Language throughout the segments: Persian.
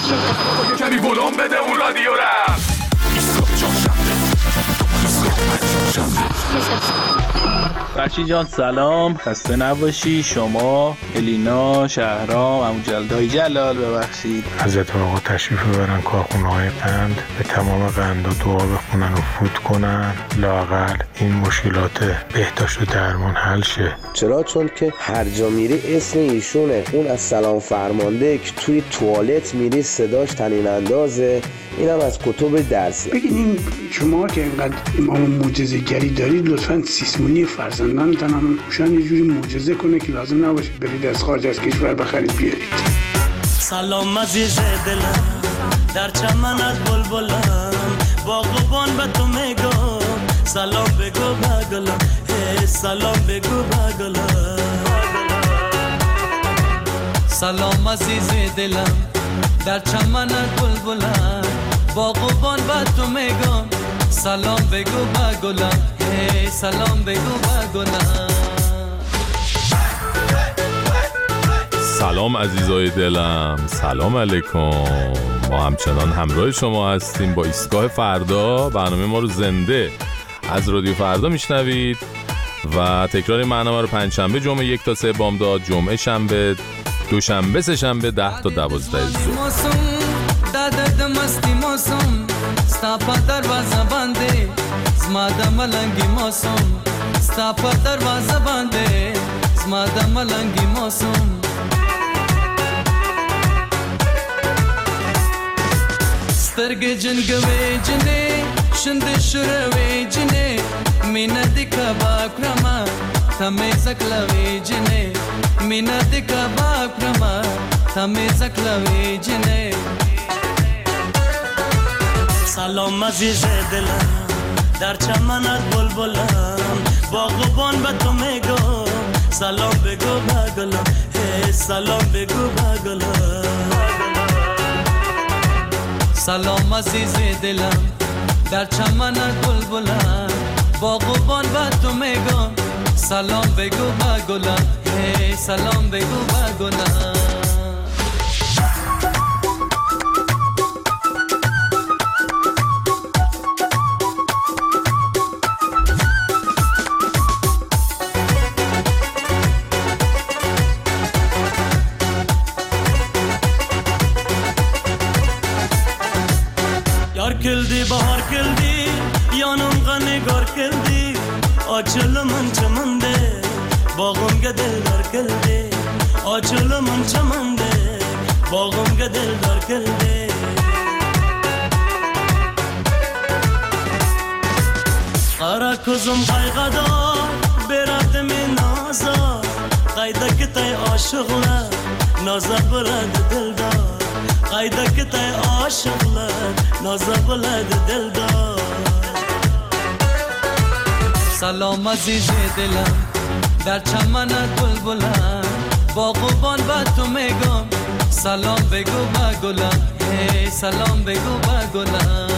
کمی ولوم بده اون رادیو رفت. فرشید جان سلام، خسته نباشی. شما، الینا، شهرام، عمو جلال جلال ببخشید. حضرت آقا تشریف ببرن کارخونه‌های قند، به تمام قندا دعا بخونن و فوت کنن، لااقل این مشکلات بهداشت و درمان حل شه. چرا؟ چون که هر جا میری اسم ایشونه. اون از سلام فرمانده که توی توالت میری صداش طنین اندازه. اینم از کتب درسی. بگین این شما که اینقدر امام معجزه‌گری دارید، لطفاً سیسمونی فرزندانتون هم روشن یه جوری معجزه کنه که لازم نباشه برید از خارج از کشور بخرید بیارید. سلام عزیز دلم، در چمنت بلبلم، باغبان به تو میگم سلام بگو بگلم، سلام بگو بگلم. سلام عزیز دلم، در چمنت بلبلم، باغبان به تو میگم سلام بگو بگلم، سلام بگو بگلم. سلام عزیزای دلم، سلام علیکم. ما همچنان همراه شما هستیم با ایستگاه فردا. برنامه ما رو زنده از رادیو فردا میشنوید و تکرار برنامه رو پنجشنبه جمعه 1 تا 3 بامداد، جمعه شنبه، دوشنبه سه شنبه 10 تا 12 ظهر. دادد مستی موسم ستاپا دروازه بنده، زماده ملنگی موسم ستاپا دروازه بنده، زماده ملنگی موسم. سترگه جنگوی جنه شنده شروی جنه، مینه دیکا باکرما تمی زکلوی جنه، مینه دیکا باکرما تمی زکلوی جنه. سلام عزیز دلم، در چمنت بلبلم، باغبان به تو میگم سلام بگو بگلم، سلام بگو بگلم. سلام عزیز دلم، در چمنت بلبلم، باغبان به تو میگم سلام بگو بگلم، سلام بگو بگلم. کلدی بهار کلدی یانم غنگار کلدی، آچل من چمنده باغم گدل دار کلدی، آچل من چمنده باغم گدل دار کلدی. قرا کزم قایقدار برات من نازا، قایده که تای عاشقله نازا برد دلدار، قایده که تای عاشقله نازا بلد دلدار. سلام عزیز دلم، در چمنت بلبلم، باغبان به تو میگم سلام بگو بگلم، سلام بگو بگلم.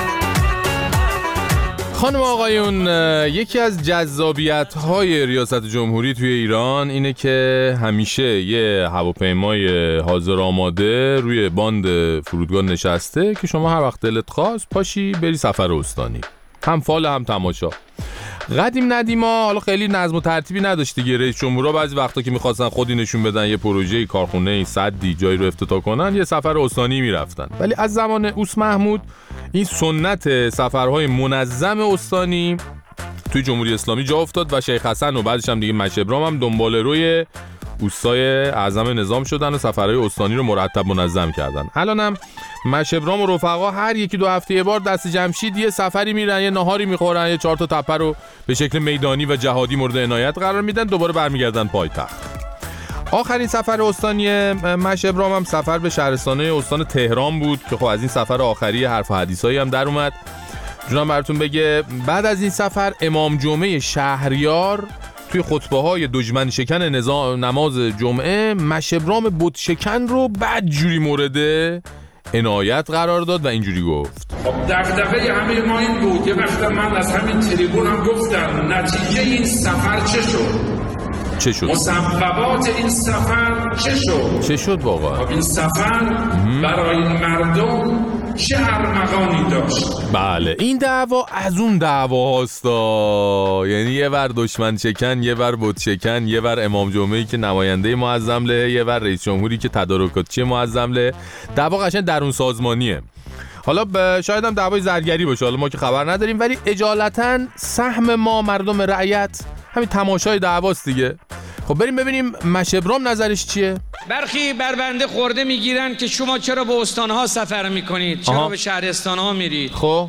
خانم آقایون، یکی از جذابیت‌های ریاست جمهوری توی ایران اینه که همیشه یه هواپیمای حاضر آماده روی باند فرودگاه نشسته که شما هر وقت دلت خواست پاشی بری سفر استانی، هم فال هم تماشا. قدیم ندیما حالا خیلی نظم و ترتیبی نداشت دیگه. رئیس جمهورها بعضی وقتا که می‌خواستن خودی نشون بدن یه پروژه کارخونه سدی جایی رو افتتاح کنن، یه سفر استانی میرفتن. ولی از زمان اوس محمود این سنت سفرهای منظم استانی توی جمهوری اسلامی جا افتاد و شیخ حسن و بعدش هم دیگه مشهبرام هم دنبال روی اوستای اعظم نظام شدن و سفرهای استانی رو مرتب منظم کردن. الانم مشهبرام و رفقا هر یکی 2 هفته یه بار دست جمشید یه سفری میرن، یه ناهاری میخورن، یه 4 تا تپه رو به شکل میدانی و جهادی مورد عنایت قرار میدن، دوباره برمیگردن پایتخت. آخرین سفر استانی مشهبرام هم سفر به شهرستانه استان تهران بود که خب از این سفر آخری حرف و حدیثایی هم در اومد. جونم براتون بگه بعد از این سفر امام جمعه شهریار توی خطبه‌های دشمن شکن نماز جمعه مشهبرام بت شکن رو بدجوری مورد عنایت قرار داد و اینجوری گفت: دغدغه همه ما این بود، یه وقت من از همین تریبون هم گفتم نتیجه این سفر چه شد؟ چه شد؟ مسببات این سفر چه شد واقعا؟ این سفر برای این مردم چه ارمغانی داشت؟ بله این دعوا از اون دعوا هاستا، یعنی یه ور دشمن شکن، یه ور بت شکن، یه ور امام جمعه‌ای که نماینده معظم له، یه ور رئیس جمهوری که تدارکاتچی معظم له. دعوا قشنگ درون سازمانیه. حالا شاید هم دعوای زرگری باشه، حالا ما که خبر نداریم، ولی اجالتا سهم ما مردم رعیت همین تماشای دعواست دیگه. خب بریم ببینیم مشبرام نظرش چیه؟ برخی بر بنده خورده میگیرن که شما چرا به استانها سفر میکنید، چرا به شهرستانها میرید. خب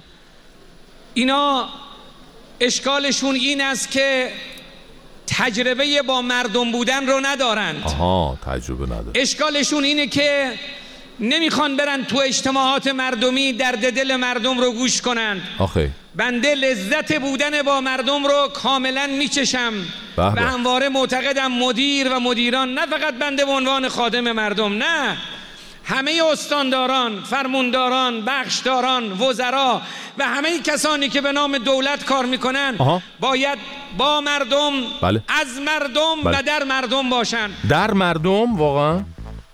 اینا اشکالشون این است که تجربه با مردم بودن رو ندارند. تجربه ندارن. اشکالشون اینه که نمیخوان برن تو اجتماعات مردمی درد دل مردم رو گوش کنند. بنده لذت بودن با مردم رو کاملا میچشم و همواره معتقدم مدیر و مدیران، نه فقط بنده به عنوان خادم مردم، نه، همه استانداران، فرمانداران، بخشداران، وزرا و همه کسانی که به نام دولت کار میکنن باید با مردم، از مردم و در مردم باشن. در مردم واقعا؟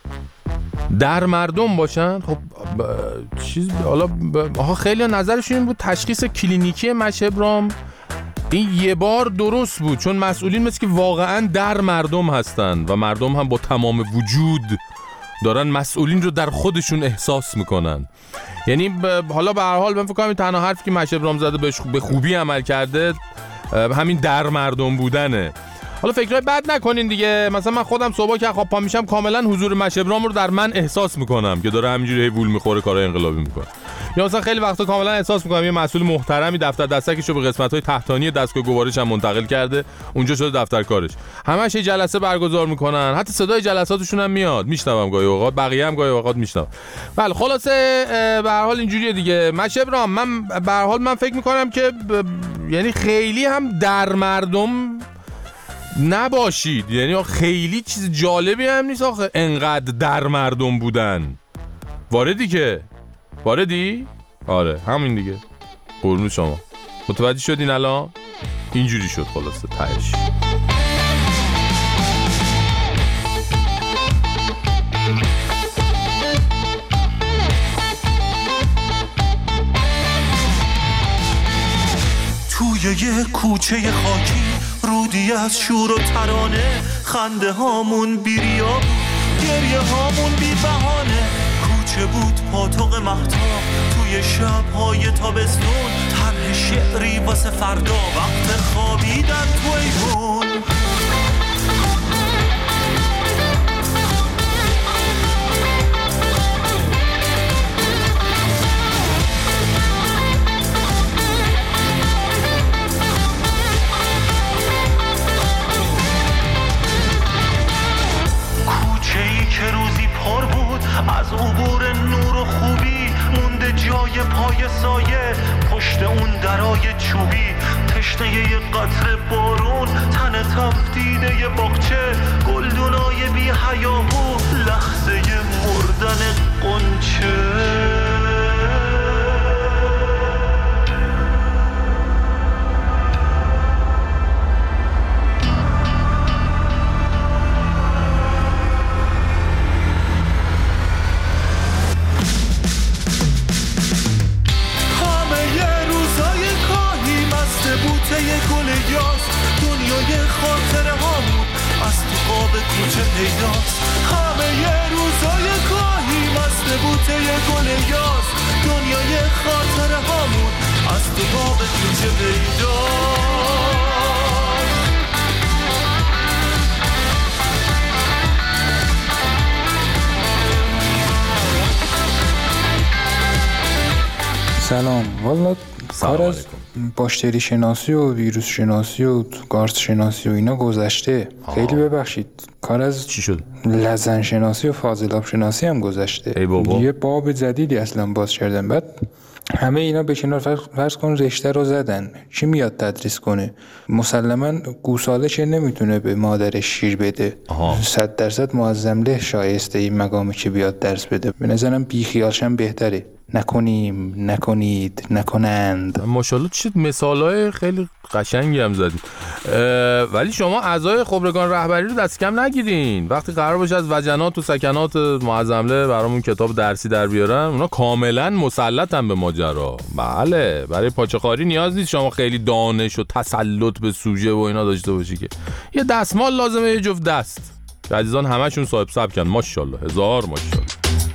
در مردم باشن؟ خب چیز حالا خیلی نظرشون این بود تشخیص کلینیکی مشبرام این یه بار درست بود، چون مسئولین مثل که واقعا در مردم هستن و مردم هم با تمام وجود دارن مسئولین رو در خودشون احساس میکنن. یعنی حالا به هر حال من فکر کنم تنها حرفی که مشبرام زده به خوبی عمل کرده همین در مردم بودنه. حالا فکرای بد نکنین دیگه، مثلا من خودم صبح که خواب پا میشم کاملا حضور مشبرام رو در من احساس میکنم که داره همینجوری وول میخوره کارهای انقلابی میکنه. یا مثلا خیلی وقتا کاملا احساس میکنم یه مسئول محترمی دفتر دستکشو به قسمت‌های تحتانی دستگاه گوارش هم منتقل کرده، اونجا شده دفتر کارش. همش یه جلسه برگزار میکنن، حتی صدای جلساتشون هم میاد، میشنوم گاهی اوقات، بقیه هم گاهی اوقات میشنوم. بله خلاصه به هر حال اینجوریه دیگه. مشبرام من به هر حال من فکر میکنم که یعنی خیلی هم در مردم نباشید، یعنی خیلی چیز جالبی هم نیست آخه انقدر در مردم بودن. واردی؟ آره همین دیگه. قربون شما. متوجه شدین الان؟ اینجوری شد خلاصه تهش. توی یه کوچه خاکی رودی از شور و ترانه، خنده هامون بیریا، گریه هامون بی بهانه. کوچه بود پاتوق مهتاب توی شب‌های تابستون، طرح شعری واسه فردا وقت خوابیدن تو ایوون. که روزی پر بود از عبور نور و خوبی، مونده جای پای سایه پشت اون درای چوبی. تشنه یه قطره بارون، تن تفدیده یه باغچه، گلدونای بی حیاهو، لحظه مردن قنچه. دنیای خاطره هامون از تو قاب کوچه پیداست. همه یه روزای گاهی مست بوته گل یاس، دنیای خاطره هامون از تو قاب کوچه پیداست. سلام. والا کار از باکتری شناسی و ویروس شناسی و گارس شناسی و اینا گذشته. خیلی ببخشید کار از چی شد؟ لزن شناسی و فاضلاب شناسی هم گذشته. ای بابا. یه باب جدیدی اصلا باز کردن. بعد همه اینا به کنار فرض کن رشته رو زدن، چی میاد تدریس کنه؟ مسلما گوساله چه نمیتونه به مادرش شیر بده. 100% معظم له شایسته این مقامه که بیاد درس بده. به نظرم بیخیالشم بهتره. نکنیم، نکنید، نکنند. ماشاءالله چه مثالای خیلی قشنگی هم زدید. ولی شما اعضای خبرگان رهبری رو دست کم نگیرین. وقتی قرار باشه از وجنات و سکنات معظمله برامون کتاب درسی در بیارن، اونا کاملا مسلطن به ماجرا. بله، برای پاچه‌خواری نیاز نیست شما خیلی دانش و تسلط به سوژه و اینا داشته باشی که یه دستمال لازمه، یه جفت دست. عزیزان همشون صاحب سبکن، ماشاءالله، هزار ماشاءالله.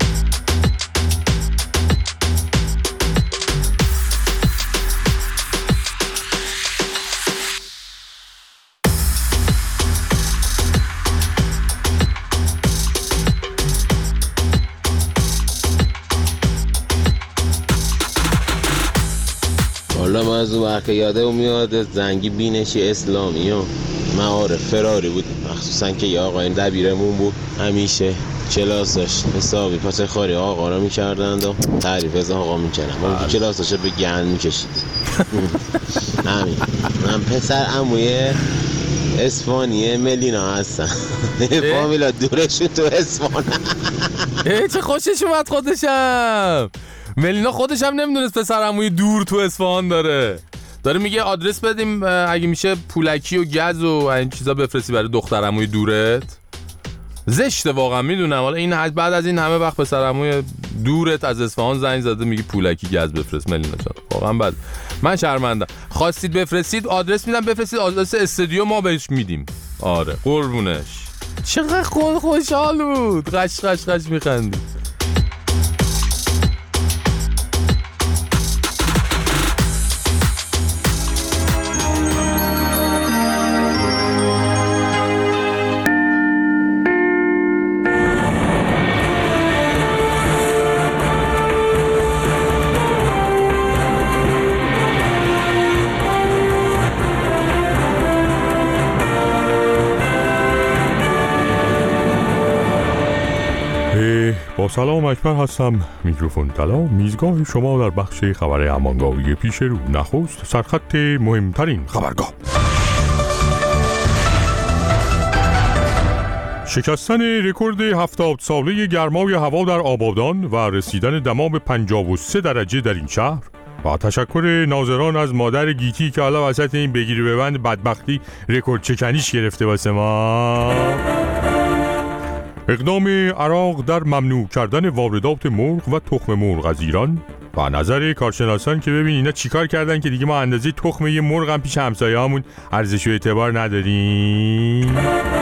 حالا من از اون وقت یاده میاد زنگی بینشی اسلامی و معارف فراری بود، مخصوصا که یه آقای دبیرمون بود همیشه کلاس داشت حسابی پاچه خاری آقا را میکردند و تعریف از آقا میکردن من کلاس داشت به گن میکشید. همین من پسر عموی اسپانیه ملینا هستم. فامیلا دورشون تو اسپان. چه خوشش اومد خودشم. ملینا خودش هم نمیدونست پسر عموی دور تو اصفهان داره میگه آدرس بدیم اگه میشه پولکی و گز و این چیزا بفرستی برای دختر عموی دورت. زشته واقعا، میدونم. حالا این بعد از این همه وقت پسر عموی دورت از اصفهان زنگ زده میگه پولکی گز بفرست. ملینا جان واقعا بد، من شرمندم. خواستید بفرستید آدرس میدم، بفرستید آدرس استودیو ما بهش میدیم. آره قربونش. چقدر خوشحال بود، قش میخندید. با سلام، اکبر هستم. میکروفون طلا، میزگاه شما در بخش خبر امانگاوی پیش رو. نخست سرخط مهمترین خبرگاه. شکستن رکورد 70 ساله گرمای هوا در آبادان و رسیدن دما به 53 درجه در این شهر و تشکر ناظران از مادر گیتی که حالا وسط این بگیری ببند بدبختی رکورد چکنیش گرفته واسه ما. اقدام عراق در ممنوع کردن واردات مرغ و تخم مرغ از ایران و نظر کارشناسان که ببین اینا چیکار کردن که دیگه ما اندازه تخم یه مرغ هم پیش همسایه‌هامون ارزش و اعتبار نداریم.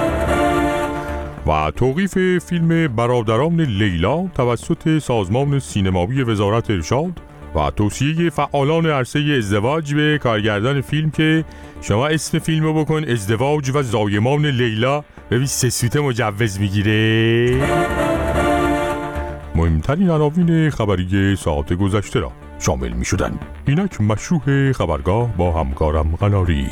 و توقیف فیلم برادران لیلا توسط سازمان سینمایی وزارت ارشاد و توصیه فعالان عرصه ازدواج به کارگردان فیلم که شما اسم فیلمو بکن ازدواج و زایمان لیلا، ببین 3 سوته مجوز میگیره. مهمترین عناوین خبری ساعت گذشته را شامل می شدن. اینک مشروع خبرگاه با همکارم قناری.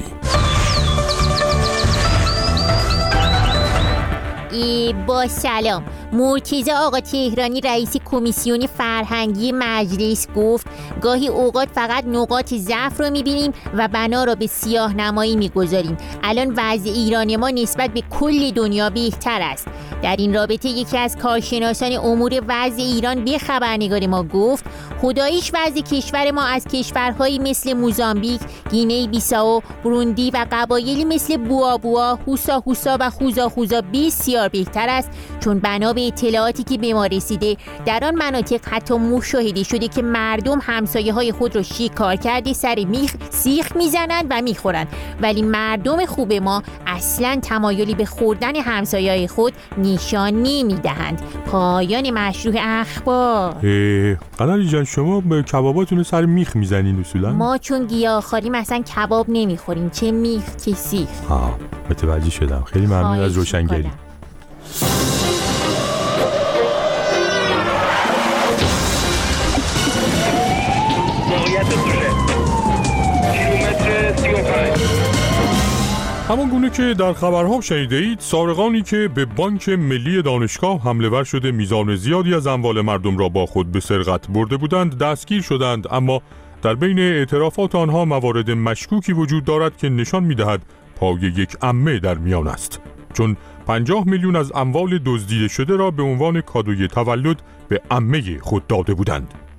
با سلام. مرتضی آقا تهرانی رئیس کمیسیون فرهنگی مجلس گفت گاهی اوقات فقط نقاط ضعف رو میبینیم و بنا رو به سیاه نمایی میگذاریم. الان وضع ایران ما نسبت به کل دنیا بهتر است. در این رابطه یکی از کارشناسان امور وضع ایران به خبرنگار ما گفت خداییش وضع کشور ما از کشورهایی مثل موزامبیک، گینه بیساو، بروندی و قبایلی مثل بوآ، هوسا و خوزا بسیار بهتر است، چون بنا به اطلاعاتی که به ما رسیده در آن مناطق حتی مشاهده شده که مردم همسایه‌های خود را شکار کرده سر میخ سیخ میزنند و میخورند، ولی مردم خوب ما اصلا تمایلی به خوردن همسایه‌های خود نشان نمیدهند. پایان مشروع اخبار. قناری جان شما به کباباتون سر میخ میزنین اصولا؟ ما چون گیاهخواری مثلا کباب نمیخوریم، چه میخ چه سیخ. متوجه شدم. خیلی ممنون از روشنگری. همان گونه که در خبرها شنیده اید، سارقانی که به بانک ملی دانشگاه حمله ور شده میزان زیادی از اموال مردم را با خود به سرقت برده بودند دستگیر شدند، اما در بین اعترافات آنها موارد مشکوکی وجود دارد که نشان می‌دهد پای یک عمه در میان است، چون 50 میلیون از اموال دزدیده شده را به عنوان کادوی تولد به عمه خود داده بودند.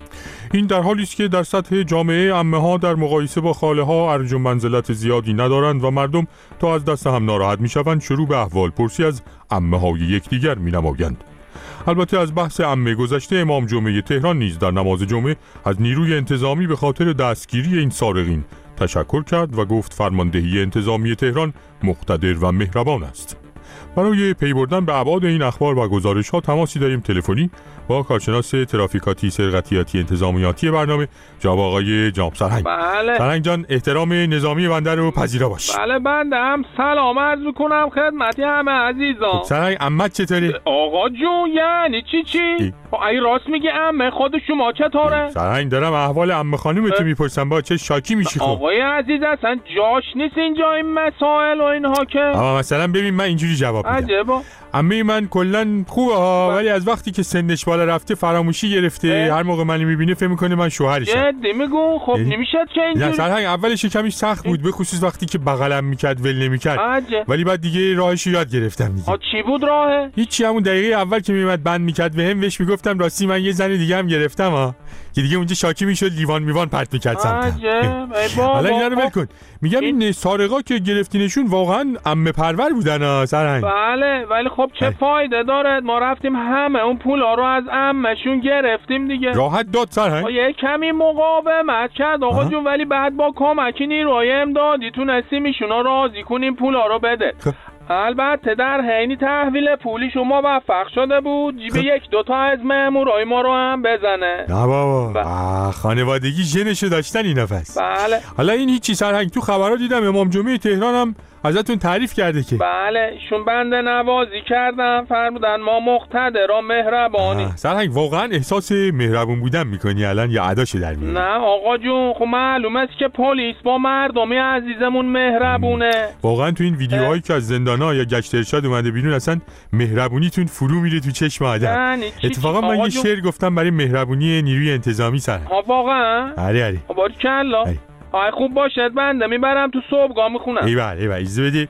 این در حالی است که در سطح جامعه عمه‌ها در مقایسه با خاله‌ها ارج و منزلت زیادی ندارند و مردم تا از دست هم ناراحت می‌شوند شروع به احوال پرسی از عمه‌های یکدیگر می‌نمایند. البته از بحث عمه گذشته، امام جمعه تهران نیز در نماز جمعه از نیروی انتظامی به خاطر دستگیری این سارقین تشکر کرد و گفت فرماندهی انتظامی تهران مقتدر و مهربان است. برای پی بردن به ابعاد این اخبار و گزارش‌ها تماسی داریم تلفنی با کارشناس ترافیکاتی سرقتیاتی انتظامیاتی برنامه جناب آقای جناب سرهنگ. بله. سرهنگ جان، احترام نظامی بنده رو پذیرا باش. بله، بنده هم سلام عرض می‌کنم خدمت همه عزیزان. سرهنگ، عمت چطوره؟ آقا جون یعنی چی؟ ای راست میگه عمه خود شما چطوره؟ سرهنگ، دارم احوال عمه خانومت میپرسم، با چه شاکی میشی؟ خب آقای عزیز اصلا جاش نیست اینجا این مسائل و اینها که. اما مثلا ببین من اینجوری جواب میدم. عجبا. عمه من کلا خوبه ها، ولی از وقتی که سنش بالا رفته فراموشی گرفته. هر موقع منو میبینه فکر میکنه من شوهرشم. جدی میگو؟ خب نمیشه که اینجوری. نه سرهنگ، اولش کمی سخت بود، به خصوص وقتی که بغلم میکرد ول نمیکرد، ولی بعد دیگه راهشو یاد گرفتم دیگه. چی بود راهه؟ هیچی، همون دقیقه اول که میومد بند میکرد بهم بهش میگفتم راستی من یه زن دیگه هم گرفتم ها، که دیگه اونجا شاکی میشد لیوان میوان پرت میکرد سمتم. حالا اینا رو ول کن. میگم این سارقا که گرفتینشون واقعا عمه پرور بودن ها سرهنگ. بله، ولی خب چه فایده داره؟ ما رفتیم همه اون پولا رو از عمه‌شون گرفتیم دیگه. راحت داد سرهنگ. یه کمی مقاومت کرد آقا جون، ولی بعد با کمک نیروهای امدادی تونستیم ایشونا راضی کنیم پولا رو بده. البته در حین تحویل پولی شما موفق شده بود جیب یک دوتا از مامورای ما رو هم بزنه. نه بابا، خانوادگی ژنشو داشتن اینا پس. بله. حالا این هیچی سرهنگ، تو خبرها دیدم امام جمعه تهران هم ازتون تعریف کرده که. بله، ایشون بنده نوازی کردن، فرمودن ما مقتدر و مهربانی. سرهنگ، واقعا احساس مهربون بودن میکنی الان یا اداشو در میاری؟ نه آقا جون، خب معلوم است که پلیس با مردمی عزیزمون مهربونه. واقعا تو این ویدیوهایی که از زندانا یا گشت ارشاد اومده بیرون اصلا مهربونیتون فرو میره تو چشم آدم. اتفاقا من یه شعر گفتم برای مهربونی نیروی انتظامی سرهنگ. واقعا؟ آره. باریکلا. خوب باشد بنده میبرم تو صبحگاه میخونم. ایول ایزه بده.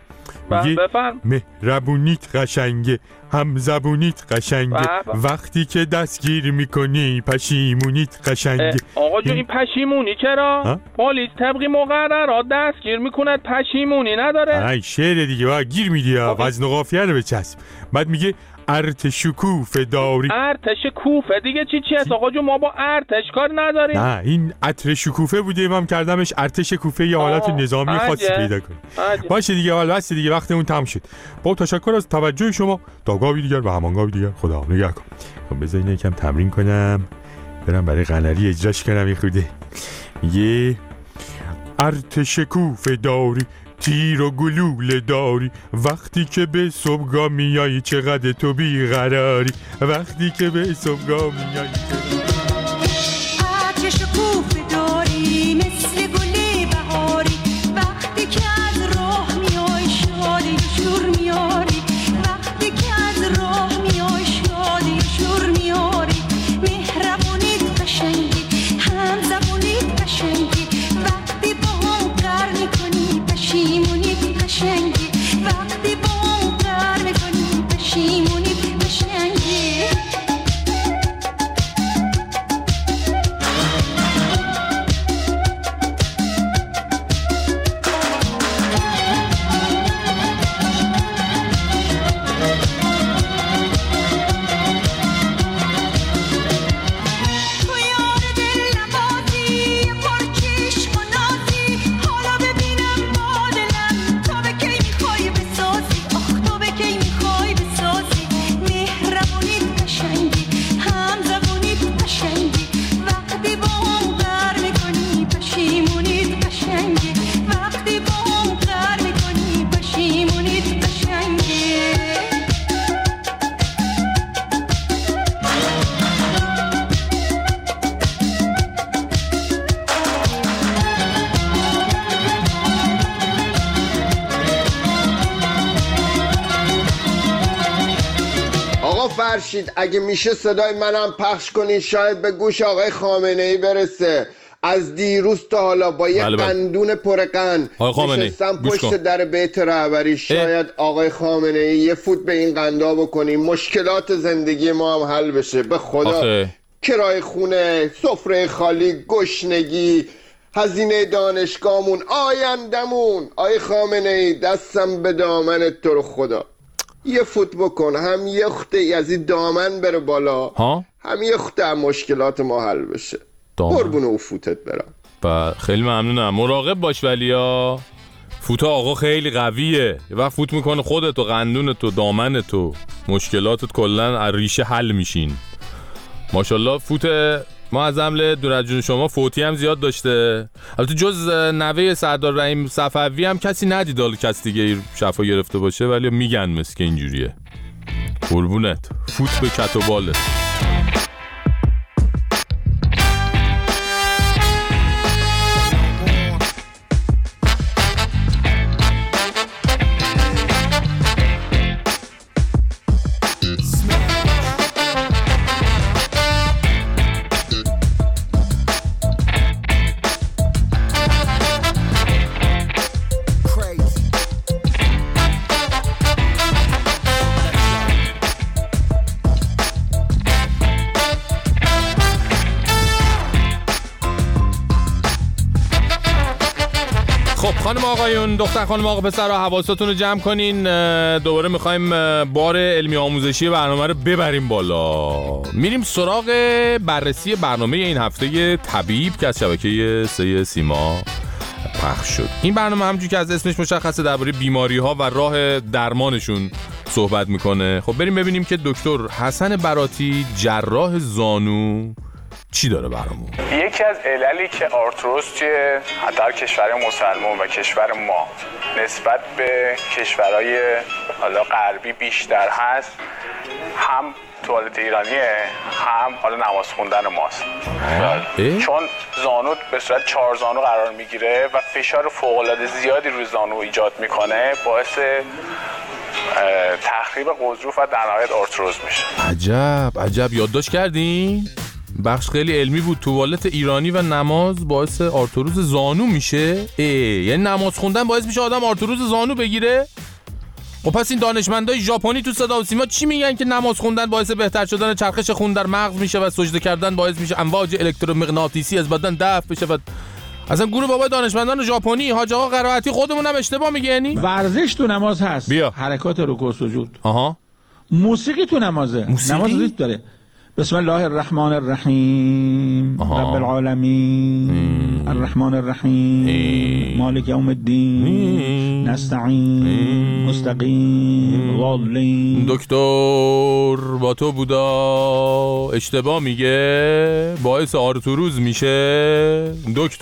بفرم. مهربونیت قشنگه، هم زبونیت قشنگه، وقتی که دستگیر میکنی پشیمونیت قشنگه. آقا جو این پشیمونی چرا؟ پلیس طبقی مقررات دستگیر میکنه، پشیمونی نداره. این شعر دیگه با گیر میدی ها، وزن و قافیه رو بچسب. بعد میگه ارتش کوفه داری. ارتش کوفه دیگه چی هست آقا جو؟ ما با ارتش کار نداریم. نه این عطر شکوفه بوده، امام کردمش ارتش کوفه، یه حالت نظامی خاصی پیدا کنه. باشه دیگه، حالا بس دیگه، وقت اون تمام شد. با تشکر از توجه شما، تا گاوی دیگر و همان گاوی دیگر، خدا نگهدار. خب بذار اینو یکم تمرین کنم، برم برای قناری اجراش کنم. یه خوده یه ارتش کوفه داری، تیر و گلوله داری، وقتی که به صبحگاه میایی چقدر تو بیقراری، وقتی که به صبحگاه میایی آتش کوفه داری مثل گل بهاری، وقتی که از راه میای شادی شور میاری، وقتی که از راه میای شادی شور میاری، مهربونیت قشنگی، هم زبونیت قشنگی، وقتی با هم قر میکنی پشیمونیت قشنگی، وقتی با هم قر میکنی پشیمونیت قشنگی. فرشید اگه میشه صدای منم پخش کنید، شاید به گوش آقای خامنه‌ای برسه. از دیروز تا حالا با یک قندون پرقند نشستم پشت در بیت رهبری. شاید آقای خامنه‌ای یه فوت به این قندا بکنیم، مشکلات زندگی ما هم حل بشه. به خدا کرای خونه، سفره خالی، گشنگی، هزینه دانشگاهمون، آیندمون. آی خامنه ای دستم به دامنت تو رو خدا، یه فوت بکن، هم یه خطه از این دامن بره بالا هم یه خطه هم مشکلات ما حل بشه. قربون او فوتت برم. خیلی ممنونم. مراقب باش ولیا، فوت آقا خیلی قویه، یه وقت فوت میکنه خودت و قندونت و دامنت و مشکلاتت کلن از ریشه حل میشین. ماشاءالله فوت معظم دور از جون شما فوتی هم زیاد داشته. البته جز نوه سردار رحیم صفوی هم کسی ندید حالا کسی دیگه شفا گرفته باشه، ولی میگن مثل که اینجوریه. قربونت، فوت به کت و بالت. خانم آقایون، دختر خانم آقا پسرها، حواستون رو جمع کنین. دوباره میخوایم بار علمی آموزشی برنامه رو ببریم بالا. میریم سراغ بررسی برنامه این هفته طبیب که از شبکه 3 سیما پخش شد. این برنامه همونجوری که از اسمش مشخصه درباره بیماری ها و راه درمانشون صحبت میکنه. خب بریم ببینیم که دکتر حسن براتی، جراح زانو، چی داره برامون؟ یکی از عللی که آرتروز توی در کشور مسلمان و کشور ما نسبت به کشورهای حالا غربی بیشتر هست، هم توالت ایرانیه، هم حالا نماز خوندن ماست. چون زانو به صورت 4 زانو قرار میگیره و فشار فوق‌العاده زیادی روی زانو ایجاد میکنه، باعث تخریب غضروف و در نهایت آرتروز میشه. عجب یادداشت کردین؟ بخش خیلی علمی بود. توالت ایرانی و نماز باعث آرتروز زانو میشه؟ یعنی نماز خوندن باعث میشه آدم آرتروز زانو بگیره؟ خب پس این دانشمندای ژاپنی تو صدا و سیما چی میگن که نماز خوندن باعث بهتر شدن چرخش خون در مغز میشه و سجده کردن باعث میشه امواج الکترومغناطیسی از بدن دفع بشه؟ و اصلا گروه بابای دانشمندان ژاپنی حاج آقا قرائتی خودمون هم اشتباه میگه. یعنی ورزش تو نماز هست، حرکات رکوع و سجود. موسیقی تو نمازه. نماز ریتم داره. بسم الله الرحمن الرحیم رب العالمین الرحمن الرحیم مالک یوم الدین نستعین مستقیم واللین. دکتر با تو بودا اشتباه میگه، باعث آرتروز میشه. دکتر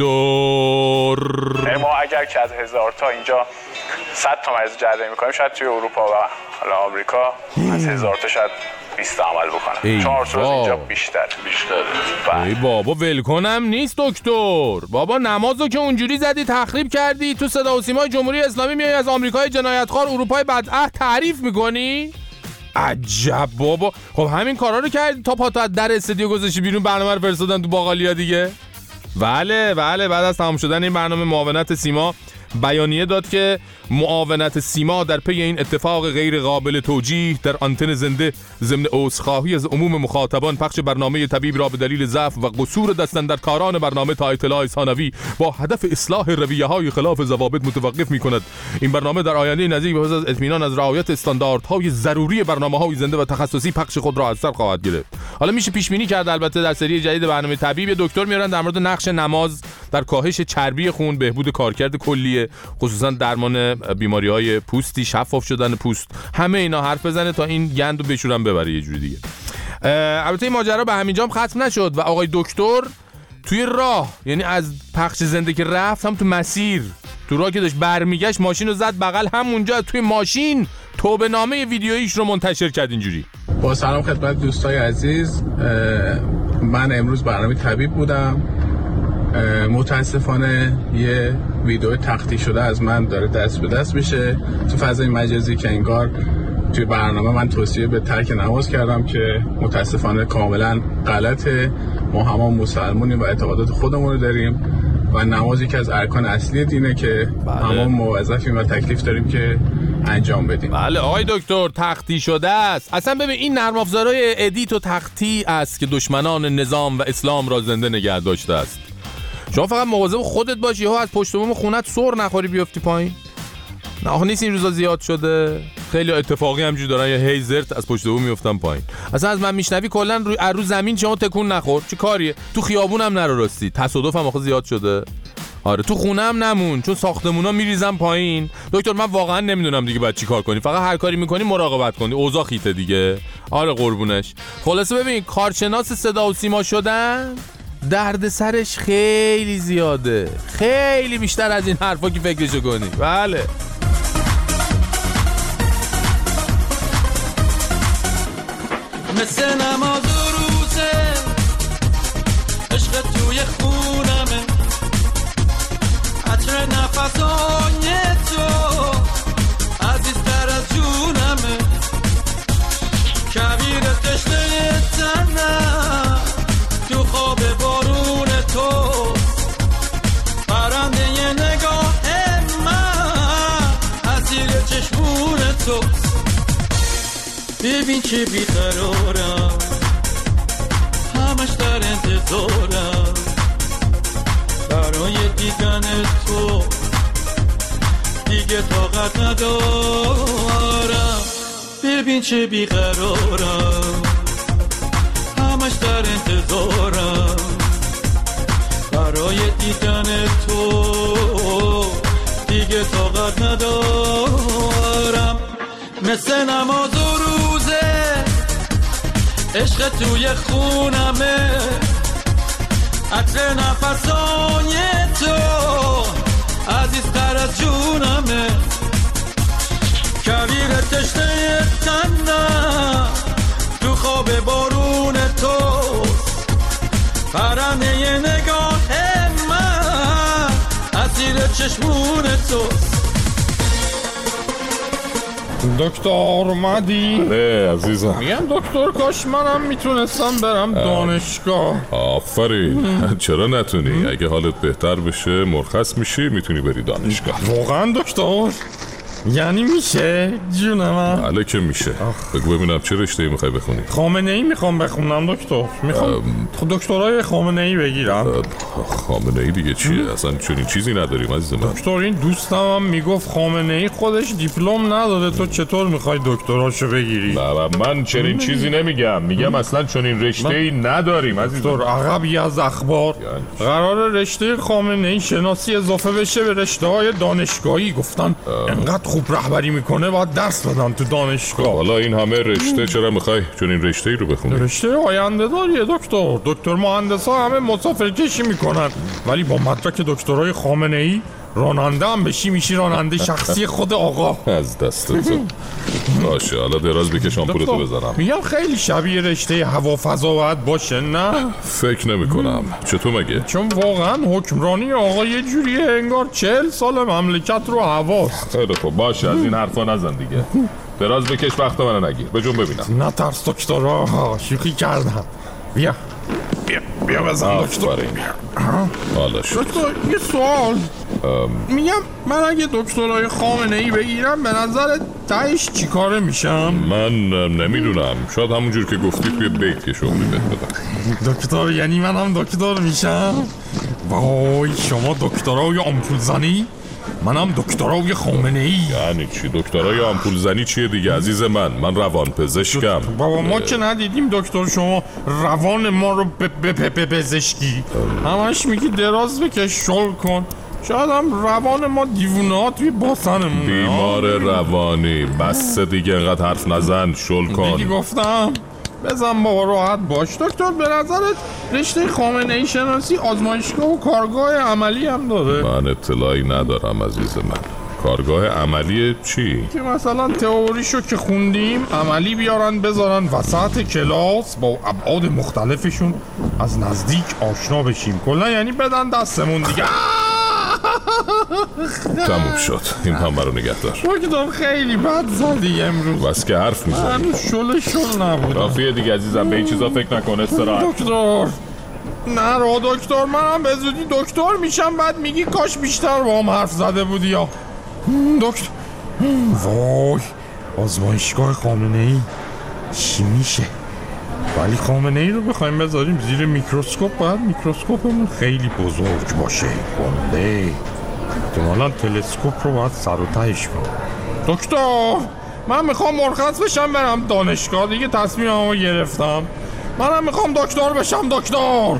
ما اگر که از 1000 تا اینجا 100 تا مریض جراحی میکنیم، شاید توی اروپا و حالا آمریکا از 1000 تا شاید 20 عمل بکنن. 4 اینجا بیشتره. ای بابا ولکنم نیست دکتر. بابا نمازو که اونجوری زدی تخریب کردی، تو صدا و سیمای جمهوری اسلامی میای از آمریکای جنایتکار، اروپای بدعهد تعریف میکنی؟ عجب بابا. خب همین کارا رو کردی تا پاتو از در استودیو گذاشتی بیرون، برنامه رو فرستادن تو باقالیا دیگه. بله بعد از تمام شدن این برنامه معاونت سیما بیانیه داد که معاونت سیما در پی این اتفاق غیر قابل توجیه در آنتن زنده ضمن عذرخواهی از عموم مخاطبان پخش برنامه طبیب را به دلیل ضعف و قصور دستاندرکاران برنامه تا اطلاع ثانوی با هدف اصلاح رویه‌های خلاف ضوابط متوقف می‌کند. این برنامه در آینده نزدیک به پس از اطمینان از رعایت استانداردهای ضروری برنامه‌های زنده و تخصصی پخش خود را از سر خواهد گرفت. حالا میشه پیش بینی کرد البته در سری جدید برنامه طبیب دکتر میارن در مورد نقش نماز در کاهش چربی خون، بهبود کارکرد کلیه، خصوصا درمان بیماری‌های پوستی، شفاف شدن پوست، همه اینا حرف بزنه تا این گندو بشورن ببره یه جوری دیگه. البته این ماجرا به همینجا هم ختم نشد و آقای دکتر توی راه، یعنی از پخش زنده که رفت، هم تو مسیر تو راه که داشت برمیگشت ماشین رو زد بغل، همونجا توی ماشین توبه نامه ویدیوییش رو منتشر کرد اینجوری. با سلام خدمت دوستای عزیز، من امروز برنامه طبیب بودم. متاسفانه یه ویدیو تخطی شده از من داره دست به دست میشه تو فضای مجازی که انگار توی برنامه من توصیه به ترک نماز کردم که متاسفانه کاملا غلطه. ما همه مسلمانیم و اعتقادات خودمون رو داریم و نماز یکی از ارکان اصلی دینه که تمام موظفیم و تکلیف داریم که انجام بدیم. بله آقای دکتر، تختی شده است. اصلا ببین این نرم افزارهای ادیت و تختی است که دشمنان نظام و اسلام را زنده نگه داشته است. شما فقط مواظب خودت باشی ها، از پشت بوم خونت سر نخوری بیفتی پایین. نه آخه نیست این روزا زیاد شده، خیلی اتفاقی همجوری دارن یا هی زرت از پشت بوم میافتن پایین. اصلا از من میشنوی کلا رو زمین شما تکون نخور، چه کاریه؟ تو خیابون هم نرو راستی، تصادف هم آخه زیاد شده. آره تو خونه هم نمون چون ساختمونا میریزن پایین. دکتر من واقعا نمیدونم دیگه باید چی کار کنی، فقط هر کاری میکنی مراقبت کنی، اوضاع خیته دیگه. آره قربونش. خلاصه ببین کارشناس صدا و سیما شدن درد سرش خیلی زیاده، خیلی بیشتر از این حرفا که فکرشو کنی. بله مثل نماز و روزه عشق توی خونمه، عطر نفسای تو عزیزتر از جونمه، کویر تشنه تنم تو خواب بارون تو، پرنده ی نگاه من اسیر چشمون تو. ببین چه بیقرارم همش در انتظارم برای دیدن تو، دیگه طاقت ندارم. ببین چه بیقرارم همش در انتظارم برای دیدن تو، دیگه طاقت ندارم. مثل نماز و روزه عشق توی خونمه، عطر نفسای تو عزیزتر از جونمه، کویر تشنه تنم تو خواب بارون تو، پرنده ی نگاه من اسیر چشمون تو. دکتر اومدی؟ آره عزیزم. میگم دکتر کاش منم میتونستم برم دانشگاه. آفرین. چرا نتونی؟ اگه حالت بهتر بشه مرخص میشی میتونی بری دانشگاه. واقعا دکتر؟ یعنی میشه؟ جون من؟ بله که میشه. بگو ببینم چه رشته‌ای میخوای بخونی؟ خامنه ای میخوام بخونم دکتر. میخوام دکترای خامنه ای بگیرم. خامنه ای دیگه چیه؟ اصلا چنین چیزی نداریم عزیز من. دکتر این دوستم هم میگفت خامنه ای خودش دیپلم نداره، تو چطور میخوای دکتراشو بگیری؟ نه من چنین چیزی نمیگم، میگم اصلا چنین رشته‌ای نداریم عزیز من. دکتر عقبی از اخبار قرار رشته خامنه ای شناسی اضافه بشه به رشته‌های دانشگاهی. گفتن انقدر خوب رهبری میکنه باید درس بدن تو دانشگاه. حالا این همه رشته چرا میخوای چنین رشته‌ای رو بخونی؟ رشته آینده داریه دکتر. دکتر مهندسا همه مسافرکشی میکنن ولی با مدرک دکترای خامنه ای راننده هم بشی میشی راننده شخصی خود آقا. از دست تو. باشه حالا دراز بکشم پولتو بزنم. میگم خیلی شبیه رشته هوا فضا باید باشه نه؟ فکر نمی کنم. چطور مگه؟ چون واقعا حکمرانی آقا یه جوریه انگار 40 سال مملکت رو هواست. خیلی خوب باشه از این حرفا نزن دیگه. دراز بکش وقت منو نگیر. بجون ببینم. نه ترس دکترها شوخی کردم. بیا بزن دکتر. حالا شد. دکتر یه سوال میگم من اگه دکترای خامنه ای بگیرم به نظرت تهش چی کاره میشم؟ من نمیدونم، شاید همونجور که گفتی توی بیت که شغلی بهت بدم. دکتر یعنی منم دکتر میشم؟ وای شما دکترای آمپول زنی؟ منم دکترای خامنه ای. یعنی چی دکترای آمپول زنی چیه دیگه عزیز من روان پزشکم. بابا ما که ندیدیم دکتر شما روان ما رو پزشکی همش میگی دراز بکش شل کن. شاید هم روان ما دیوونه ها توی باسنمونه. بیمار روانی بس دیگه انقدر حرف نزن شل کن. دیگه گفتم بزن بابا راحت باش. دکتر به نظرت رشته خامنه ای شناسی آزمایشگاه و کارگاه عملی هم داره؟ من اطلاعی ندارم عزیز من. کارگاه عملی چی؟ که مثلا تئوریشو که خوندیم عملی بیارن بذارن وسط کلاس با ابعاد مختلفشون از نزدیک آشنا بشیم. کلا یعنی بدن دستمون دیگه. تموم شد. این هم رو نگه دار. دکتر خیلی بد زدی امروز. بس که حرف میزنی. شل نبود. کافیه دیگه عزیزم، به این چیزا فکر نکن. استراحت. دکتر نرو دکتر، منم به زودی دکتر میشم بعد میگی کاش بیشتر با هم حرف زده بودی. یا دکتر وای آزمایشگاه خامنه‌ای چی میشه؟ ولی خامنه‌ای رو بخوایم بذاریم زیر میکروسکوپ باید میکروسکوپمون خیلی بزرگ باشه. گنده احتمالاً تلسکوپ رو باید سر و تهش کنم. دکتر من میخوام مرخص بشم برم دانشگاه، دیگه تصمیممو گرفتم. منم میخوام دکتر بشم. دکتر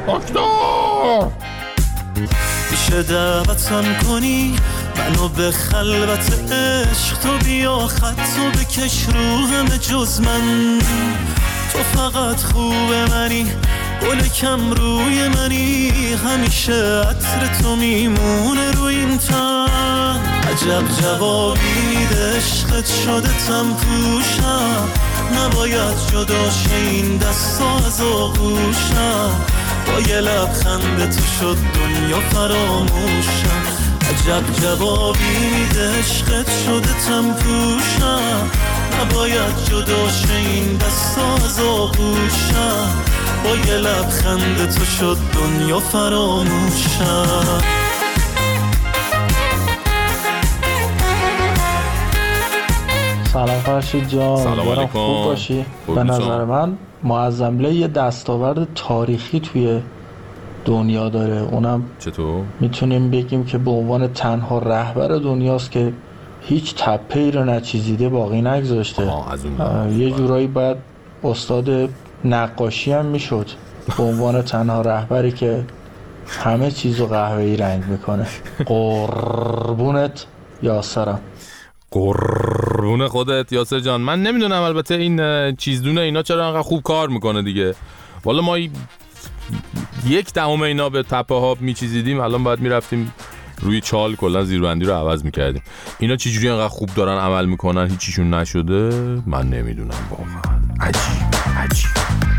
میشه دعوتم کنی منو به خلوت عشق، تو بیا خطو بکش رو همه جز من. تو فقط خوب منی، گل کم روی منی، همیشه عطر تو میمونه رو این تن. عجب جوابی میده عشقت شده تم پوشم، نباید جدا شه این دستا از آغوشم. با یه لبخند تو شد دنیا فراموشم. عجب جوابی میده عشقت شده تم پوشم، نباید جدا شه این دستا از آغوشم. با یه لبخند تو شد دنیا فراموشم. سلام فرشید جان، سلام علیکم. خوب باشی. به نظر من معظمله یه دستاورد تاریخی توی دنیا داره. اونم چطور؟ میتونیم بگیم که به عنوان تنها رهبر دنیاست که هیچ تپه‌ای رو نچیزیده باقی نگذاشته. یه جورایی باید استاد نقاشی هم میشد به عنوان تنها رهبری که همه چیزو قهوه‌ای رنگ میکنه. قربونت یاسرم. قربون خودت یاسر جان. من نمیدونم البته این چیزدونه اینا چرا انقدر خوب کار میکنه دیگه. والا ما 1/10 اینا به تپه ها میچیزیدیم، الان باید میرفتیم روی چال کلا زیربندی رو عوض میکردیم. اینا چجوری انقدر خوب دارن عمل میکنن هیچیشون نشده؟ من نمیدونم واقعا. عجیب.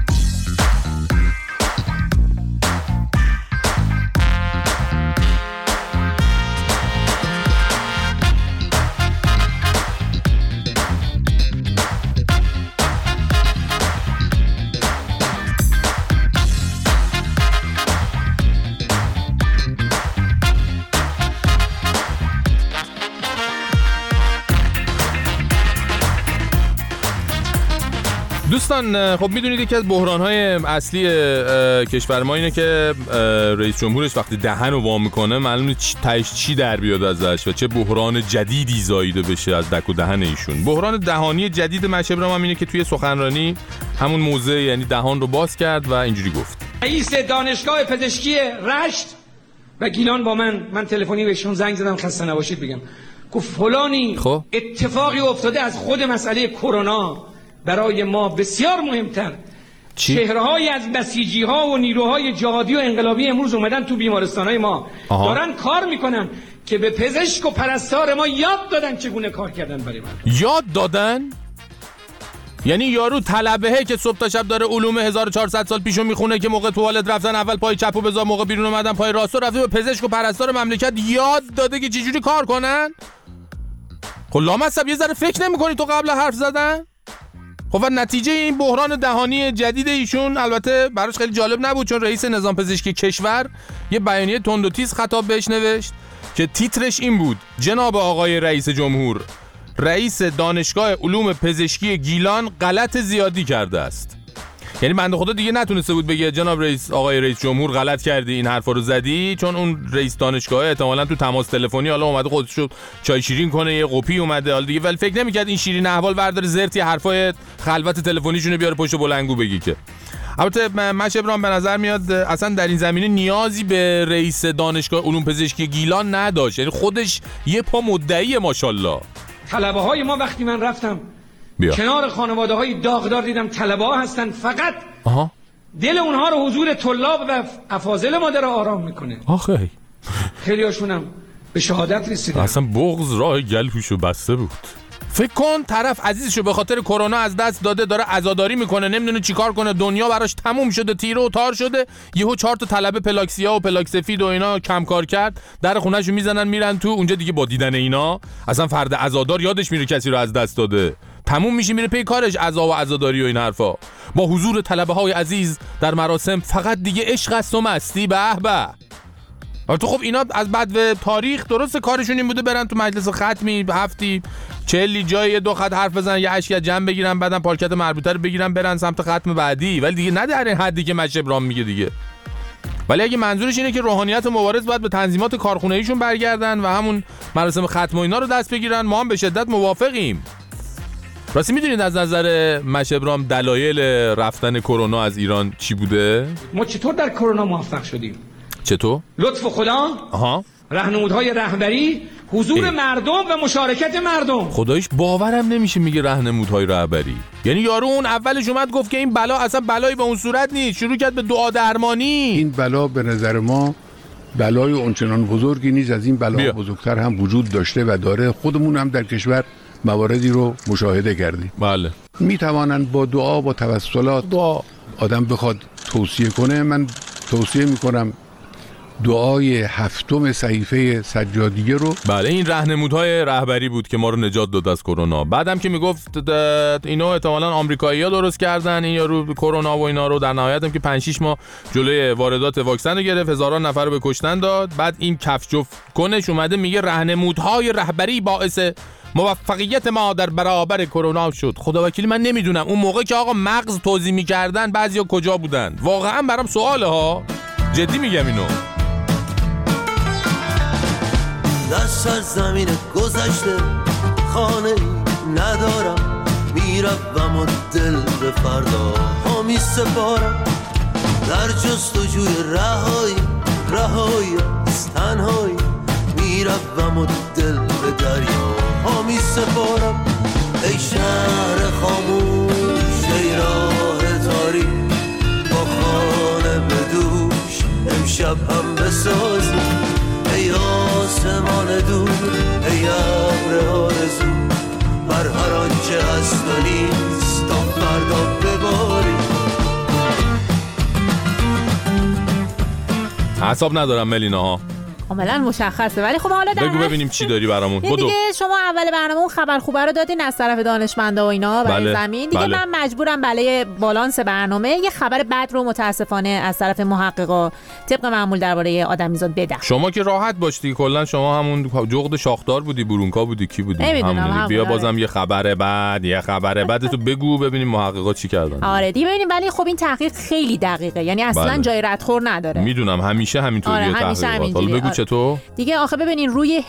دوستان خب میدونید یکی از بحران‌های اصلی کشور ما اینه که رئیس جمهورش وقتی دهن رو وا میکنه معلومه تهش چی در بیاد ازش و چه بحران جدیدی زاییده بشه از دک و دهن ایشون. بحران دهانی جدید مشهبرام هم اینه که توی سخنرانی همون موضع یعنی دهان رو باز کرد و اینجوری گفت: رئیس دانشگاه پزشکی رشت و گیلان با من تلفنی بهشون زنگ زدم خسته نباشید بگم، گفت فلانی اتفاقی افتاده از خود مسئله کرونا برای ما بسیار مهمتر. چهره‌های از بسیجی‌ها و نیروهای جهادی و انقلابی امروز اومدن تو بیمارستان‌های ما دارن کار میکنن که به پزشک و پرستار ما یاد دادن چگونه کار کردن برای من. یاد دادن؟ یعنی یارو طلبهه که صبح تا شب داره علوم 1400 سال پیشو میخونه که موقع توالت رفتن اول پای چپو بذار، موقع بیرون اومدن پای راستو، رفته به پزشک و پرستار مملکت یاد داده که چجوری کار کنن؟ خب لامصب یه ذره فکر نمی‌کنی تو قبل حرف زدن؟ خب و نتیجه این بحران دهانی جدید ایشون البته براش خیلی جالب نبود، چون رئیس نظام پزشکی کشور یه بیانیه تند و تیز خطاب بهش نوشت که تیترش این بود: جناب آقای رئیس جمهور، رئیس دانشگاه علوم پزشکی گیلان غلط زیادی کرده است. یعنی بنده خدا دیگه نتونسته بود بگه جناب آقای رئیس جمهور غلط کردی این حرفا رو زدی، چون اون رئیس دانشگاه احتمالاً تو تماس تلفنی حالا اومده خودش رو چای شیرین کنه، یه قپی اومده حالا دیگه، ولی فکر نمی‌کرد این شیرین احوال برداره زرتی حرفای خلوت تلفنیشونه بیاره پشت بلنگو بگی که. البته مشهبرام به نظر میاد اصلا در این زمینه نیازی به رئیس دانشگاه علوم پزشکی گیلان نداشت، یعنی خودش یه پا مدعی ماشاءالله. طلبه‌های ما وقتی من رفتم کنار خانواده‌های داغدار دیدم طلبه‌ها هستن، فقط دل اونها رو حضور طلاب و افاضل ما داره آرام میکنه. آخه خیلی هاشونم به شهادت رسیدن. اصلا بغض راه گلوشو بسته بود. فکر کن طرف عزیزشو به خاطر کرونا از دست داده، داره عزاداری میکنه، نمیدونه چیکار کنه، دنیا براش تموم شده، تیره و تار شده، یهو 4 تا طلبه پلاکسیا و پلاکسفید و اینا کم کار کرد، در خونه‌شو میزنن میرن تو، اونجا دیگه با دیدن اینا اصلا فرد عزادار یادش میره کسی رو از دست داده. تموم میشه میره پی کارش، عزا و عزاداری و این حرفا. با حضور طلبه های عزیز در مراسم فقط دیگه عشق است و مستی. به به. تو خب اینا از بعد تاریخ درست کارشون این بوده برن تو مجلس ختمی هفتی 40 جای 2 خط حرف بزنن، یه اشک از جنب بگیرن، بعدن پالکت مربوطه رو بگیرن برن سمت ختم بعدی، ولی دیگه نه در این حدی که مشه ابراهیم میگه دیگه. ولی اگه منظورش اینه که روحانیت مبارز باید به تنظیمات کارخونه‌ایشون برگردن و همون مراسم ختم و اینا رو دست بگیرن، ما هم به شدت موافقیم. راستی میدونید از نظر مشه ابراهیم دلایل رفتن کرونا از ایران چی بوده؟ ما چطور در کرونا موفق شدیم؟ چطور؟ لطف خدا، راهنمودهای رهبری، حضور مردم و مشارکت مردم. خداییش باورم نمیشه میگه راهنمودهای رهبری. یعنی یارو اون اولش اومد گفت که این بلا اصلا بلایی به اون صورت نیست، شروع کرد به دعا درمانی. این بلا به نظر ما بلای اونچنان بزرگی نیست، از این بلا بزرگتر هم وجود داشته و داره. خودمون هم در کشور مواردی رو مشاهده کردیم. بله. میتوانند با دعا با توسلات آدم بخواد توصیه کنه. من توصیه میکنم دعای 7 صحیفه سجادیه رو. بله این راهنمودهای رهبری بود که ما رو نجات داد از کرونا. بعدم که میگفت اینو احتمالاً آمریکایی‌ها درست کردن این یارو کرونا و اینا رو، در نهایت هم که 5-6 ماه جلوی واردات واکسن رو گرفت، هزاران نفر رو به کشتن داد. بعد این کف جفت کنش اومده میگه راهنمودهای رهبری باعث موفقیت ما در برابر کرونا شد. خدا وکیلی من نمیدونم اون موقع که آقا مغز توزیع می‌کردن بعضیا کجا بودن؟ واقعا برام سواله ها، جدی میگم اینو. دست از زمین گذشته خانه ای ندارم، میروم و دل به فردا ها می سپارم، در جستجوی رهایی از تنهایی، میروم و دل به دریا ها می سپارم. ای شهر خاموش، ای راه تاریک، با خانه به دوش امشب هم بسازی. ای آسمان دور، ای ابر آرزو، بر هر آنچه هست و نیست تا فردا بباری. حساب ندارم ملینا ها، کاملا مشخصه، ولی خب حالا بگو ببینیم چی داری برامون. دیگه شما اول برنامه اون خبر خوبه رو دادین از طرف دانشمندا و اینا برای زمین دیگه. من مجبورم برای بالانس برنامه یه خبر بد رو متاسفانه از طرف محققا طبق معمول درباره آدمیزاد بدم. شما که راحت باش دیگه، کلا شما همون جغد شاخدار بودی، برونکا بودی، کی بودی؟ همون بیا بازم یه خبر بد تو بگو ببینیم محققا چی کردن. آره دیگه ببینیم. ولی خب این تحقیق خیلی دقیقه، یعنی اصلا جای ردخور نداره. میدونم همیشه همینطوریه تحقیقات. حالا بگو چطور؟ دیگه آخه ببینین روی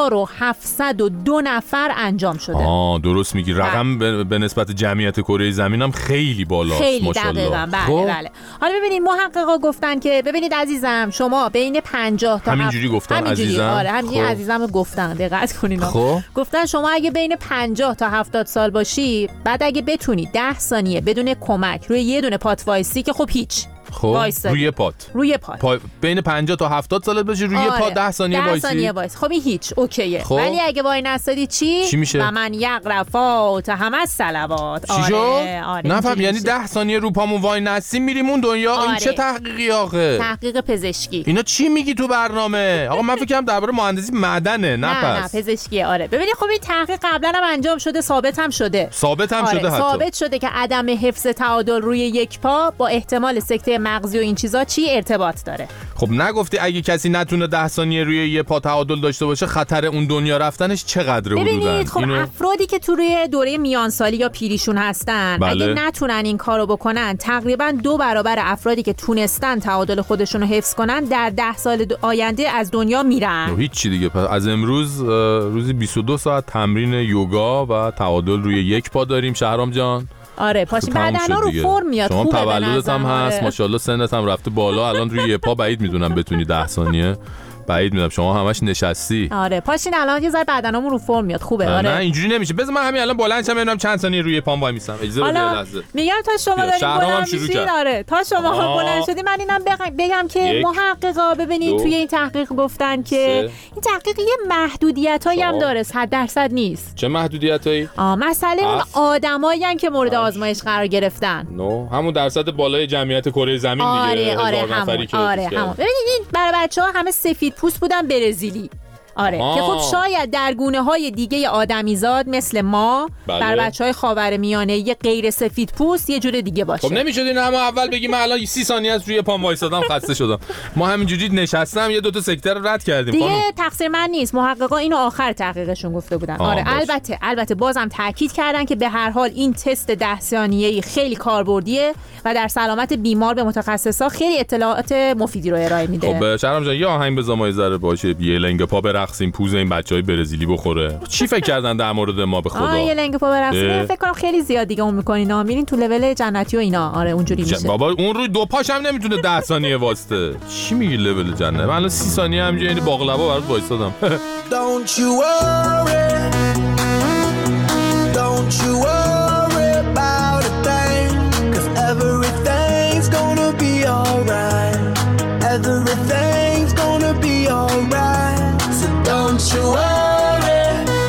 1702 نفر انجام شده. درست میگی، رقم به نسبت جمعیت کره زمین هم خیلی بالاست. خیلی دقیقاً. بله. حالا ببینین محققا گفتن که ببینید عزیزم شما بین 50 تا همینجوری گفتن عزیزم. آره همین عزیزم گفتن، دقت کنین. گفتن شما اگه بین 50 تا 70 سال باشی، بعد اگه بتونی 10 ثانیه بدون کمک روی یه دونه پات وایسی که خب هیچ روی پات بین 50 تا 70 سالت باشی روی پات 10 ثانیه وایسی. خب این هیچ اوکیه. ولی اگه وای نستادی چی میشه؟ و من یقرفات همه الصلوات. نفهم یعنی 10 ثانیه رو پامون وای نستیم میریم اون دنیا. این چه تحقیقی آخه؟ تحقیق پزشکی. اینا چی میگی تو برنامه؟ آقا من فکر کنم درباره مهندسی معدنه. نه پزشکی. آره ببینید خب این تحقیق قبلا هم انجام شده، ثابت هم شده ثابت شده که عدم حفظ تعادل روی یک پا با احتمال سکته مغزی و این چیزا چی ارتباط داره. خب نگفتی اگه کسی نتونه 10 ثانیه روی یه پا تعادل داشته باشه خطر اون دنیا رفتنش چقدره حدوداً؟ ببینید خب افرادی که تو روی دوره میانسالی یا پیریشون هستن اگه نتونن این کارو بکنن، تقریبا 2 برابر افرادی که تونستن تعادل خودشون رو حفظ کنن در 10 سال آینده از دنیا میرن. هیچ چی دیگه. پس از امروز روزی 22 ساعت تمرین یوگا و تعادل روی یک پا داریم شهرام جان. آره پاشی بدنا رو فرم میاد. شما تولدت هم هست ماشاءالله، سنت هم رفته بالا، الان روی یه پا بعید میدونم بتونی 10 ثانیه. بعید میدونم، شما همش نشستی. آره پاشین الان یه ذره بدنمون رو فرم میاد. خوبه. آره نه اینجوری نمیشه. بذار من همین الان بلند شم ببینم چند ثانیه روی پام وای میسم. اجازه بده لحظه. میگم تا شما دارید بلند میشید. آره تا شما بلند شدی من اینم بگم که محققا ببینید توی این تحقیق گفتن که این تحقیق یه محدودیتایی هم داره، 100% نیست. چه محدودیتایی؟ مثلا اون آدمایین که مورد آزمایش قرار گرفتن. همون درصد بالای جمعیت کره زمین دیگه. آره همون. ببینید این برای بچه‌ها همه سفید پوست بودن برزیلی. آره که خب شاید در گونه‌های دیگه آدمیزاد مثل ما بر بچهای خاورمیانه‌ای غیر سفید پوست یه جور دیگه باشه. خب نمی‌شد این هم اول بگیم من الان 30 ثانیه از روی پام وایسادم خسته شدم. ما همینجوری نشستم یه دو تا سکتر رد کردیم. دیگه تقصیر من نیست. محققا اینو آخر تحقیقشون گفته بودن. آره البته بازم تاکید کردن که به هر حال این تست 10 ثانیه‌ای خیلی کاربردیه و در سلامت بیمار به متخصصا خیلی اطلاعات مفیدی رو ارائه میده. خب شهرام جان یه آهنگ بزن ما یه ذره باشه یه لنگ پا برقصیم پوز این بچهای برزیلی بخوره. چی فکر کردن در مورد ما به خدا؟ یه لنگ پا برقصیم فکر کنم خیلی زیاد دیگه اون می‌کنین ها میرین تو لول جنتی و اینا. آره اونجوری میشه. بابا اون روی دو پاش هم نمیتونه 10 ثانیه واسطه. چی میگی لول جنت؟ من الان 30 ثانیه همینجوری یعنی باقلوا برات وایسادم. Don't you worry about a thing, 'cause everything's gonna be alright. Everything's gonna be alright. So don't you worry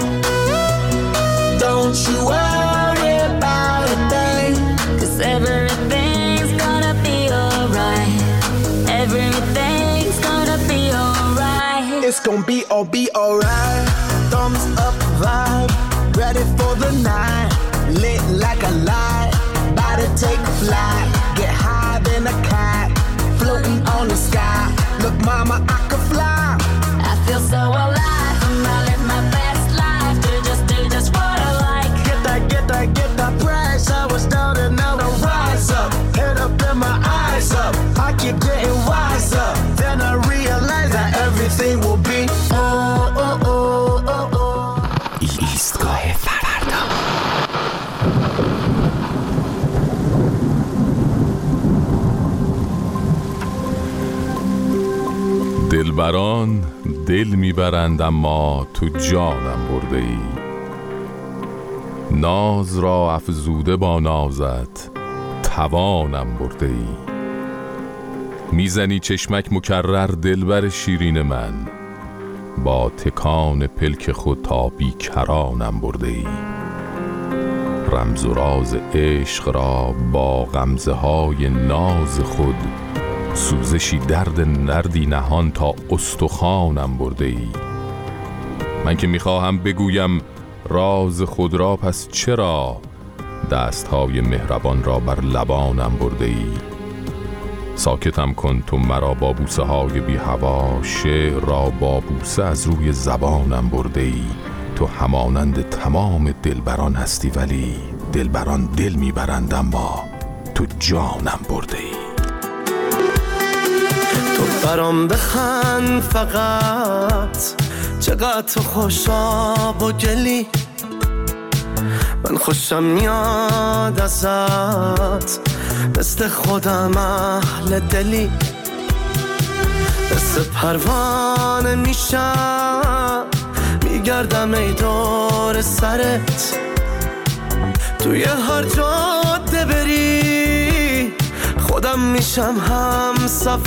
about a thing, 'cause everything's gonna be alright. Everything's gonna be alright. It's gonna be alright. Thumbs up vibe, ready for the night. Lit like a light, about to take a flight. Get high than a cat, floating on the sky. Look mama, I could fly. I feel so alive, I'm out living my best life. Do just what I like. Get that pressure. Was down and now I rise up. Head up and my eyes up. I keep getting wiser. Then I realize that everything will be ایستگاه فردا. دلبران دل میبرند اما تو جانم برده ای. ناز را افزوده با نازت توانم برده ای. میزنی چشمک مکرر دلبر شیرین من، با تکان پلک خود تا بیکرانم برده ای. رمز و راز عشق را با غمزه های ناز خود، سوزشی درد نردی نهان تا استخوانم برده ای. من که میخواهم بگویم راز خود را، پس چرا دستهای مهربان را بر لبانم برده ای. ساکتم کن تو مرا با بوسه های بی هوا، شعر را با بوسه از روی زبانم برده ای. تو همانند تمام دلبران هستی، ولی دلبران دل میبرند اما تو جانم برده ای. تو برام بخند فقط، چقدر تو خوشاب و گلی. من خوشم میاد ازت، مثل خودم اهل دلی. مثل پروانه میشم، میگردم ای دور سرت. توی هر جاده بری، خودم میشم هم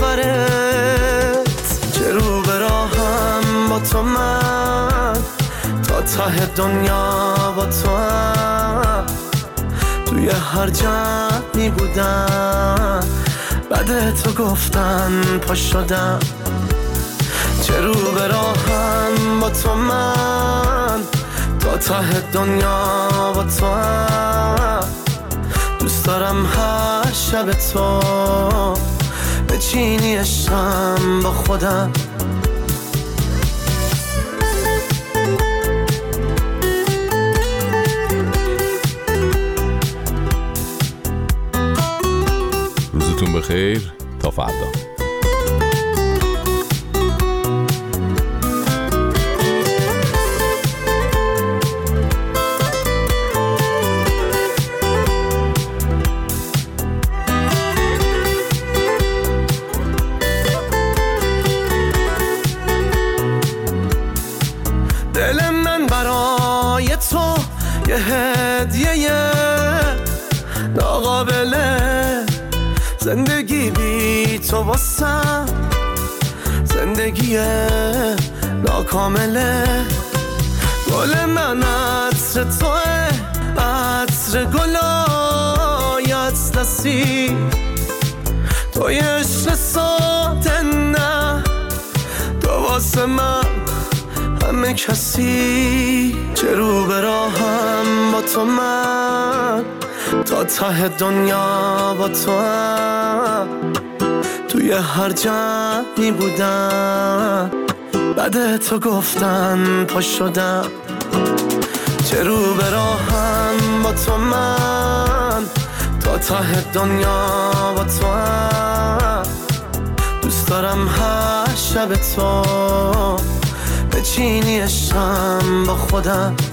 سفرت. چه رو به راهم با تو من، تا ته دنیا با تو هم. توی هر جمعی بودم، بعد تو گفتن پا شدم. چه رو به راهم با تو من، تا ته دنیا با تو هم. دوست دارم هر شب تو بچینی عشقم با خودم. روزتون بخیر تا فردا. دل من برای تو یه هدیه ناقابله. زندگی بی تو واسم زندگی ناکامله. گل من عطر توه، عطر گلای اطلسی. توی عشق ساده نه، تو واسه من همه کسی چه رو به راهم با تو من تا ته دنیا با تو هم توی هر جمعی بودم بعد تو گفتن پا شدم چه رو به راهم با تو من تا ته دنیا با تو هم دوست دارم هر شب تو بچینی عشقم با خودم